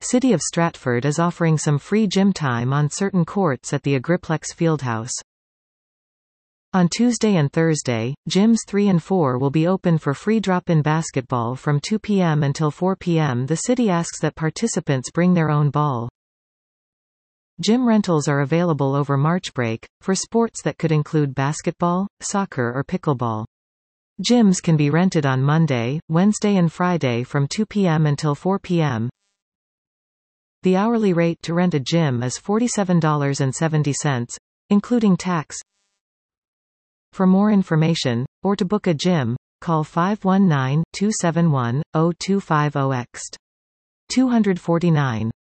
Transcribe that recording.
City of Stratford is offering some free gym time on certain courts at the Agriplex Fieldhouse. On Tuesday and Thursday, gyms 3 and 4 will be open for free drop-in basketball from 2 p.m. until 4 p.m. The city asks that participants bring their own ball. Gym rentals are available over March break, for sports that could include basketball, soccer or pickleball. Gyms can be rented on Monday, Wednesday and Friday from 2 p.m. until 4 p.m. The hourly rate to rent a gym is $47.70, including tax. For more information, or to book a gym, call 519-271-0250 Ext. 249.